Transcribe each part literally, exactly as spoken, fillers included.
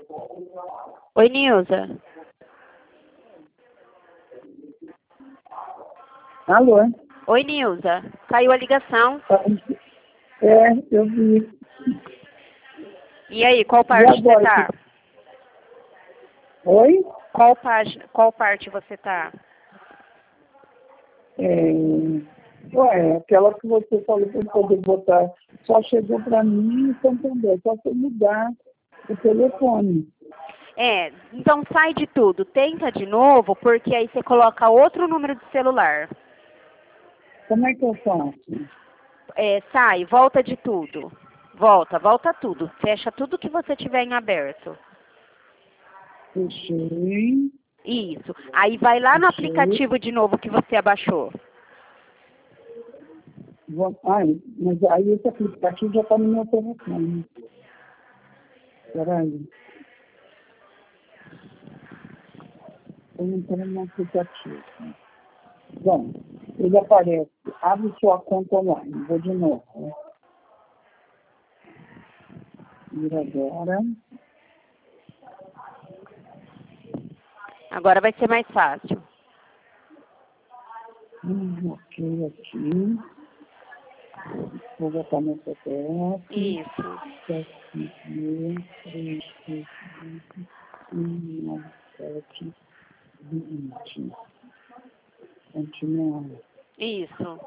Oi, Nilza. Alô? Oi, Nilza. Caiu a ligação. É, eu vi. E aí, qual parte você tá? Oi? Qual página, qual parte você tá? É, ué, aquela que você falou para eu poder botar, só chegou para mim em Santander, só você mudar o telefone. É, então sai de tudo, tenta de novo, porque aí você coloca outro número de celular. Como é que eu faço? É, sai, volta de tudo. Volta, volta tudo. Fecha tudo que você tiver em aberto. Fechei. Isso. Aí vai lá no Fechei. aplicativo de novo que você abaixou. Vou- Ai, mas aí esse aplicativo já está no meu telefone. Espera aí. Eu entrei no aplicativo. Bom, ele aparece, abre sua conta online. Vou de novo. Ir agora. Agora vai ser mais fácil. Hum, ok, aqui. Vou botar meu C P F. Isso. sete mil trezentos e sete vinte. Continuar. Isso.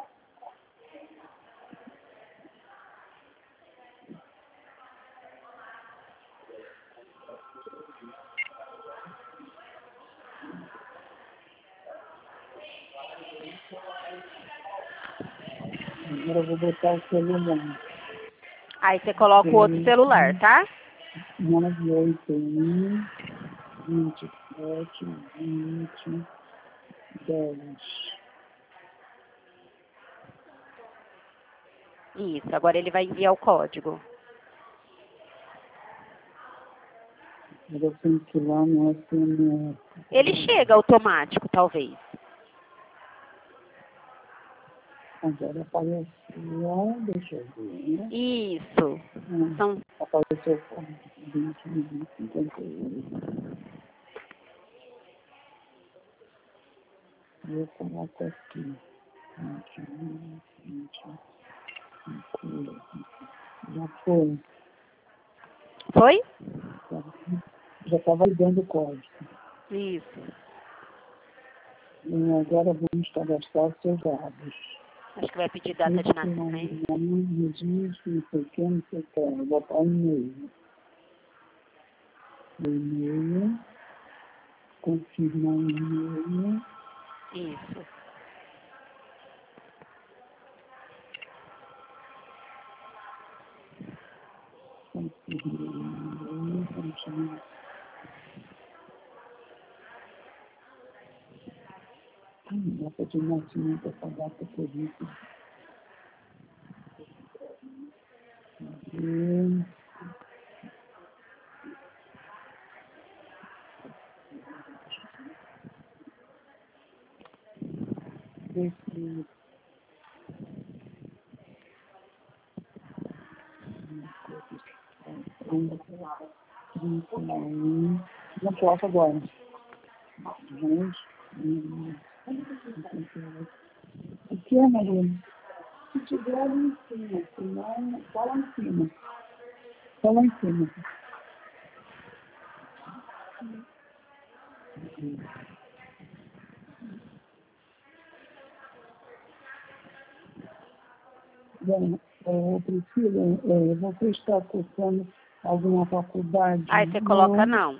Agora eu vou botar o celular. Aí você coloca o outro celular, tá? nove oito um, vinte e sete, vinte, dez. Isso. Agora ele vai enviar o código. Eu tenho que ir lá no S M S. Ele chega automático, talvez. Agora apareceu, deixa eu ver. Isso. Hum, São... Apareceu vinte, vinte, cinquenta e oito. Eu coloco aqui. vinte, vinte, vinte. Já foi. Foi? Já está validando o código. Isso. E agora vamos cadastrar os seus dados. Acho que vai pedir data de nascimento. Registro, não sei o que, não sei o que. Vou botar o e-mail. E-mail. Confirmar o e-mail. Isso. Confirmar o e-mail. Continuar. A data de nascimento, essa data que eu disse. E... Esse... trinta e um. Não posso agora. Gente. hum, O que é, Maria? Se tiver ali em cima, senão, só lá em cima. Só lá em cima. Bom, é, Priscila, é, você está cursando alguma faculdade? Aí você coloca não.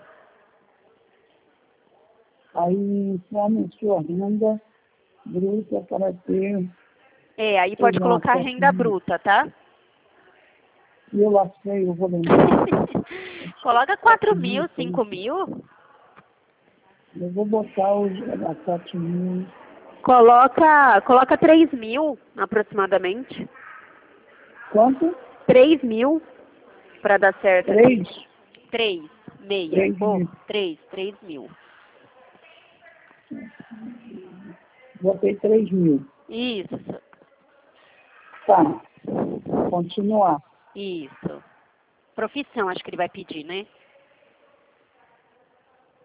Aí informe sua renda bruta para ter... É, aí pode Exato. colocar renda bruta, tá? E eu achei, eu vou lembrar. Coloca quatro mil, cinco mil. Eu vou botar os a sete mil. Coloca, coloca três mil aproximadamente. Quanto? Três mil para dar certo. Três? Três, meia. Três Bom, mil. três, três mil. Botei três mil. Isso, Tá. Continuar. isso. Profissão, acho que ele vai pedir, né?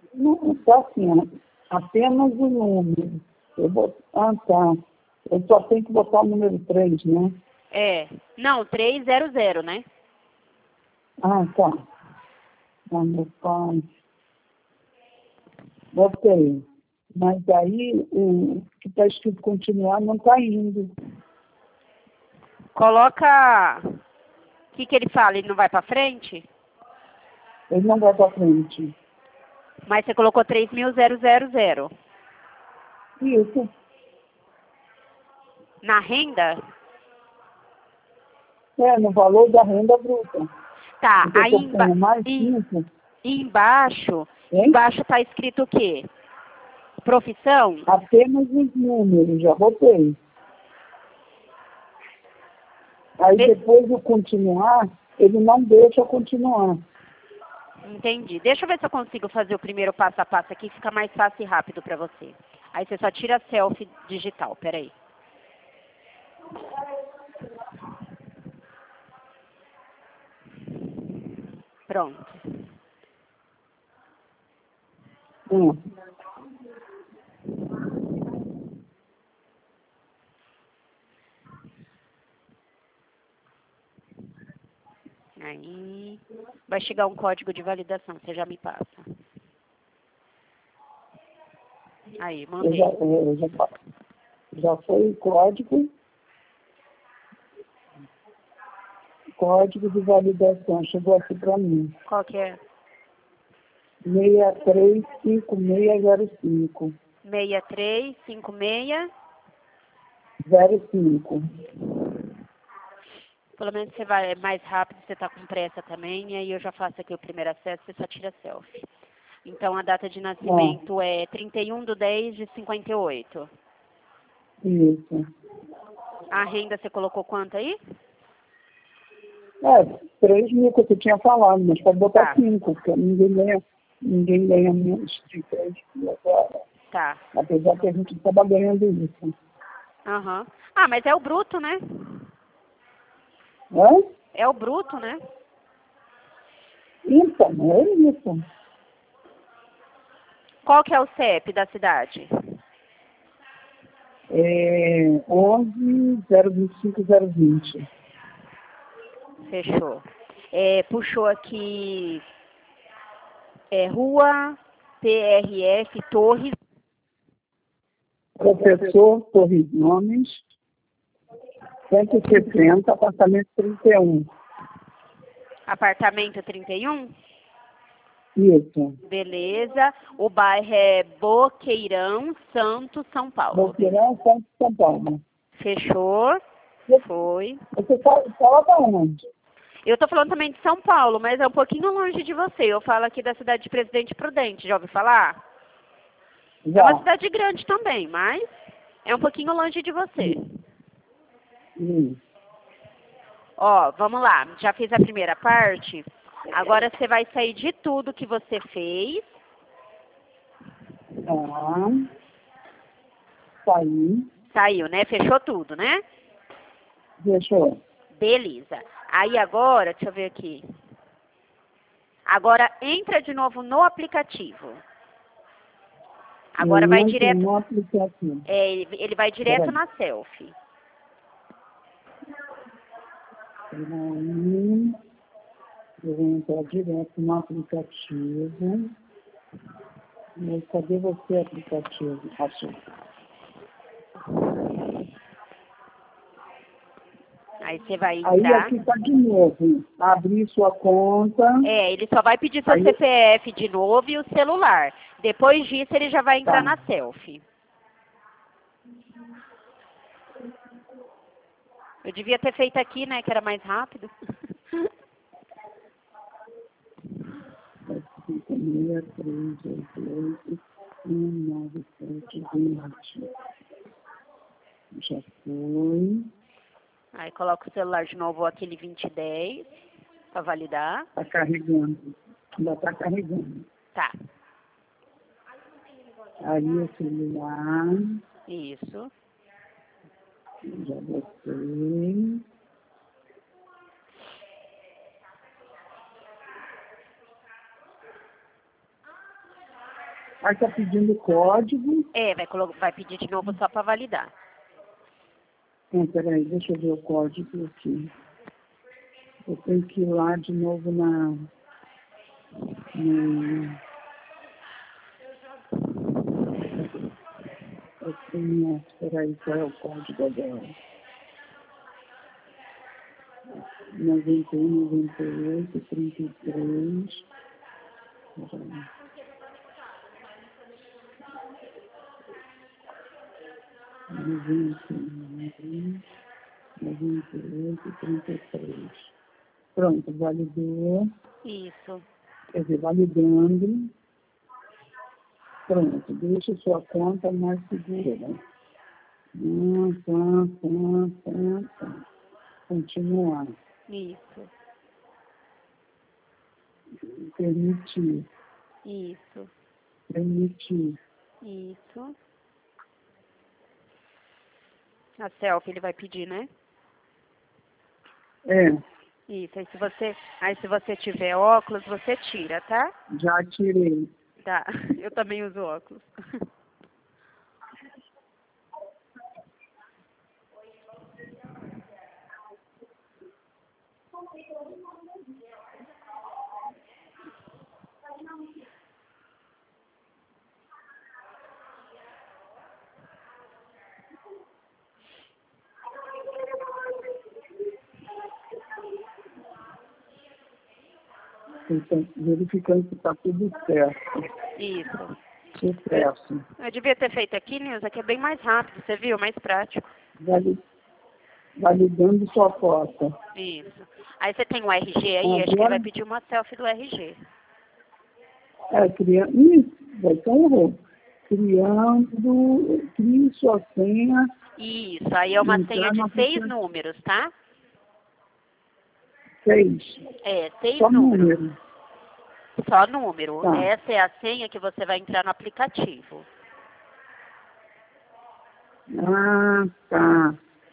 Não, tá assim, ó, apenas o número. Eu vou, ah, tá. Eu só tenho que botar o número três, né? É. Não, trezentos, né? Ah, tá. Ah, meu pai. Botei. Mas aí o que está escrito continuar não está indo. Coloca... O que, que ele fala? Ele não vai para frente? Ele não vai para frente. Mas você colocou três mil. Isso. Na renda? É, no valor da renda bruta. Tá, Então, aí eu emba ponho mais e, cinco. e embaixo, Hein? embaixo tá escrito o quê? Profissão? Apenas os números, já botei. Aí Be- depois o continuar, ele não deixa eu continuar. Entendi. Deixa eu ver se eu consigo fazer o primeiro passo a passo aqui, fica mais fácil e rápido para você. Aí você só tira a selfie digital, peraí. Pronto. Hum. Aí vai chegar um código de validação, você já me passa. Aí, Eu mandei. já, eu já, já foi o código. Código de validação. Chegou aqui para mim. Qual que é? seis três cinco seis zero cinco. seis três cinco seis. zero cinco. Pelo menos você vai mais rápido, você tá com pressa também, e aí eu já faço aqui o primeiro acesso, você só tira selfie. Então a data de nascimento é trinta e um de dez de cinquenta e oito. Isso. A renda você colocou quanto aí? É, três mil que você tinha falado, mas pode botar Tá. cinco, porque ninguém ganha, ninguém ganha menos de três mil agora. Tá. Apesar que a gente estava ganhando isso. Aham. Ah, mas é o bruto, né? Hã? É o bruto, né? Então, é isso. Qual que é o C E P da cidade? É onze zero vinte e cinco zero vinte. Fechou. É, puxou aqui é, Rua P R F Torres. Professor Torres Gomes, cento e sessenta, apartamento trinta e um. Apartamento trinta e um? Isso. Beleza. O bairro é Boqueirão, Santo, São Paulo. Boqueirão, Santo São Paulo. Fechou. Foi. Você fala, fala da onde? Eu tô falando também de São Paulo, mas é um pouquinho longe de você. Eu falo aqui da cidade de Presidente Prudente, já ouviu falar? Já. É uma cidade grande também, mas é um pouquinho longe de você. Hum. Ó, vamos lá. Já fiz a primeira parte. Agora você vai sair de tudo que você fez. Tá. Saí. Saiu, né? Fechou tudo, né? Deixou. Beleza. Aí agora, deixa eu ver aqui. Agora entra de novo no aplicativo. Agora vai direto. No aplicativo. É, ele, ele vai direto na selfie. Peraí. Eu vou entrar direto no aplicativo. Mas cadê você, aplicativo? Achei. Aí você vai Aí entrar. aqui está de novo. Abrir sua conta. É, ele só vai pedir seu Aí- C P F de novo e o celular. Depois disso, ele já vai entrar Tá. na selfie. Eu devia ter feito aqui, né, que era mais rápido. cinco, seis, três, oito, oito, um, nove, sete, vinte. Já foi. Aí coloca o celular de novo, aquele vinte e dez, para validar. Está carregando. Ainda está carregando. Tá, Aí o celular. isso. Já botei. Aí tá pedindo código. É, vai, colo- vai pedir de novo só para validar. Então, peraí, deixa eu ver o código aqui. Eu tenho que ir lá de novo na... No, eu tenho, peraí, qual é o código agora? noventa e um, noventa e oito, trinta e três. Peraí. noventa e um, noventa e oito, trinta e três. Pronto, validou. Isso. Quer dizer, validando. Pronto, deixa sua conta mais segura. Ah, tá, tá, tá, tá. Continuar. Isso. Permitir. Isso. Permitir. Isso. A selfie ele vai pedir, né? É, Isso. Aí se você, aí se você tiver óculos, você tira, tá? já tirei. Tá. Eu também uso óculos. Então, verificando que está tudo certo. Isso. Sucesso. Eu devia ter feito aqui, Nilza, que é bem mais rápido, você viu? Mais prático. Vali- Validando sua foto. Isso. Aí você tem o R G aí, acho que ele Agora, vai pedir uma selfie do R G. é, criando. Ih, vai ter um erro. Criando. Crie sua senha. Isso, aí é uma senha Entrar de no seis aplicativo. números, tá? Seis. É, seis Só números. número. Só número. Tá. Essa é a senha que você vai entrar no aplicativo. Ah, tá.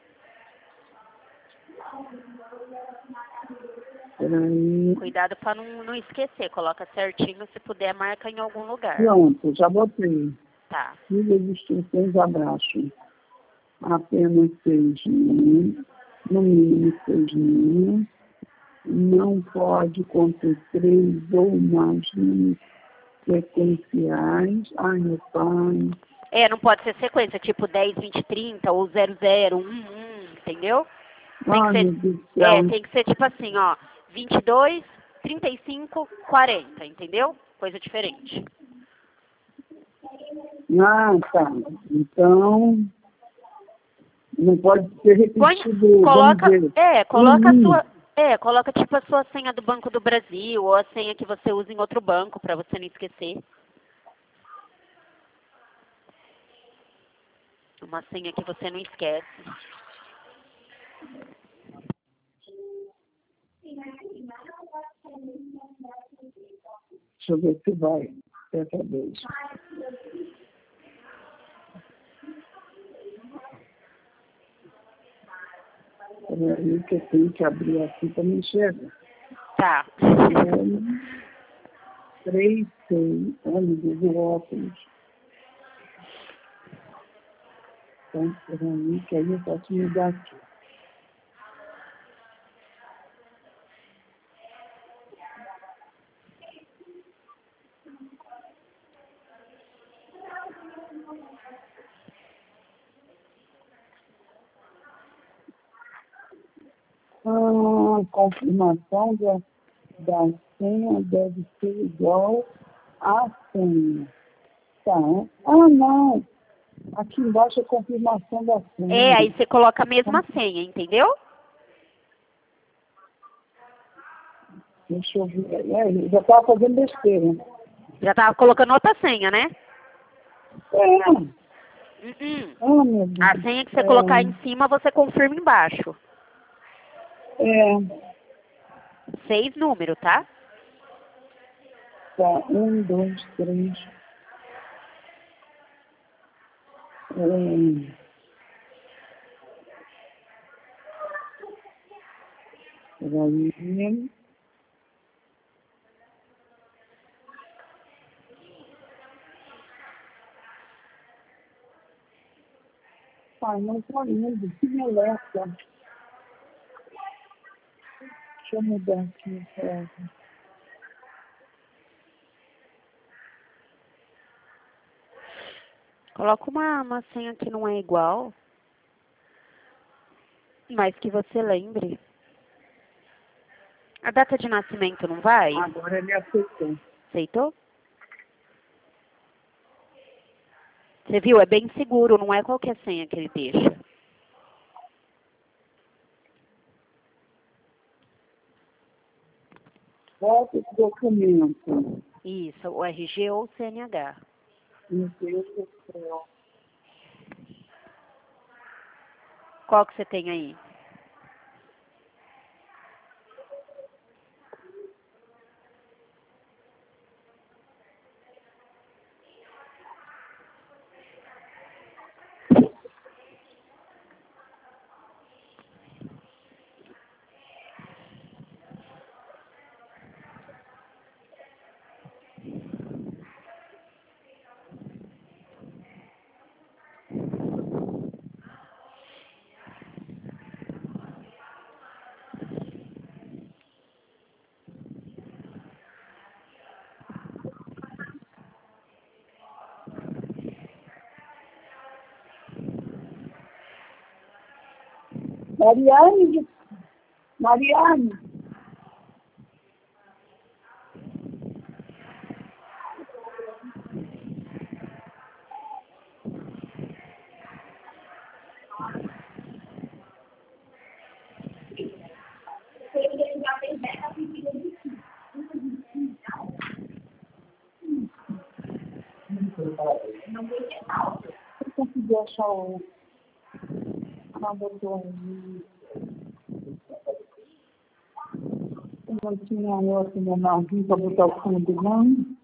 Peraí. Cuidado para não, não esquecer, coloca certinho, se puder, marca em algum lugar. Pronto, já botei. Tá. Siga as instruções abaixo. Apenas seis mil, no mínimo seis mil. Não pode conter três ou mais números sequenciais. Ai, meu pai. É, não pode ser sequência, tipo dez, vinte, trinta ou zero, zero, um, um, entendeu? Tem que Ai, meu ser, Deus do é, céu. tem que ser tipo assim, ó, vinte e dois, trinta e cinco, quarenta, entendeu? Coisa diferente. Ah, tá. Então, não pode ser Põe, repetido, vamos coloca, dizer, é, um coloca a mil. sua, é, coloca tipo a sua senha do Banco do Brasil ou a senha que você usa em outro banco para você não esquecer. Uma senha que você não esquece. Deixa eu ver se vai dessa vez. Peraí que eu tenho que abrir aqui para me enxergar. Tá. Três, seis, olha, meu Deus, o óculos. Então, peraí, que aí eu posso mudar aqui. Ah, confirmação da, da senha deve ser igual à senha. Tá. Ah, não. Aqui embaixo é confirmação da É, senha. aí você coloca a mesma senha, entendeu? Deixa eu ver. É, eu já estava fazendo besteira. Já tava colocando outra senha, né? É. Uh-uh. Ah, meu Deus. A senha que você colocar em cima, você confirma embaixo. É. É. Seis números, tá? Tá. Um, dois, três. Um. Peraí. Ai, não tô indo. Que moleca. Deixa eu mudar aqui. É. Coloca uma, uma senha que não é igual, mas que você lembre. A data de nascimento não vai? Agora ele aceitou. Aceitou? Você viu? É bem seguro, não é qualquer senha que ele deixa. Volta esse documento. Isso, o R G ou o C N H. Meu Deus do céu. Qual que você tem aí? Mariane, Mariane. Eu consegui achar o... Ah, botou aí. Eu não tinha outro menorzinho para botar o fundo, não.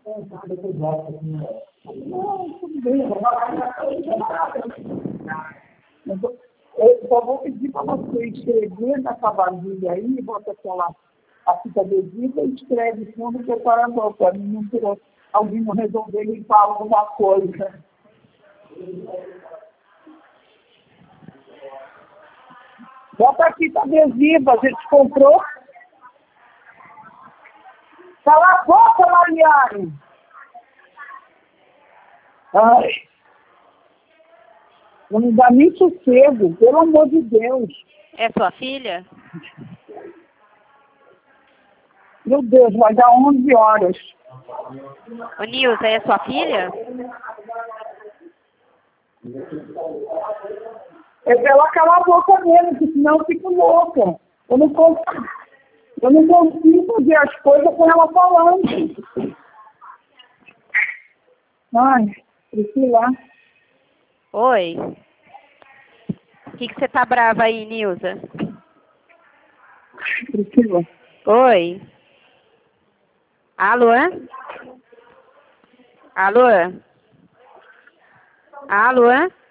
Não, tudo bem. Eu, eu só vou pedir para você escrever nessa vasilha aí, bota aquela a fita adesiva e escreve fundo preparador, para mim não ter alguém não resolver limpar alguma coisa. Bota a fita adesiva, a gente comprou. Cala a boca, Mariane! Ai, não me dá nem sossego, pelo amor de Deus. É sua filha? Meu Deus, vai dar onze horas. Ô, Nilza, é sua filha? É pra ela calar a boca mesmo, porque senão eu fico louca. Eu não consigo, eu não consigo fazer as coisas com ela falando. Ai, Priscila. Oi. O que, que você tá brava aí, Nilza? Priscila. Oi. Alô? Alô? Alô?